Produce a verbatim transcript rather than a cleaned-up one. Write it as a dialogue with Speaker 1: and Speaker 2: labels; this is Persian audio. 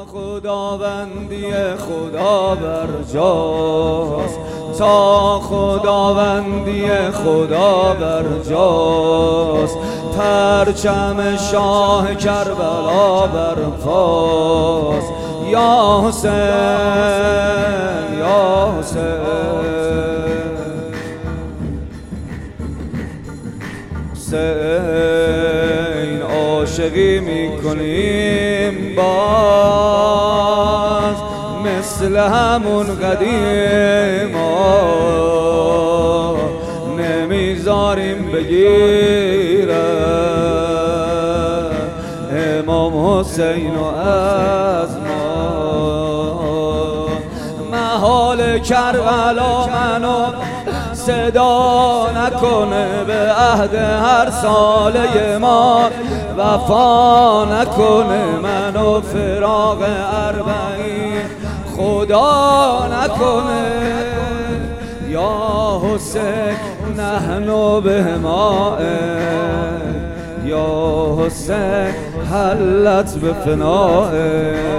Speaker 1: خداوندی خدا بر جاست، تا خداوندی خدا بر جاست، پرچم شاه کربلا بر پاست. یا حسین یا حسین حسین عاشقی میکنیم باز مثل همون قدیم، نمیذاریم بگیره امام حسین و از ما. محال کربلا منو صدا نکنه، به عهد هر ساله ما وفا نکنه، منو فراق اربعین خدا نکنه. یا حسین نحن به ماء، یا حسین حلت به فناء.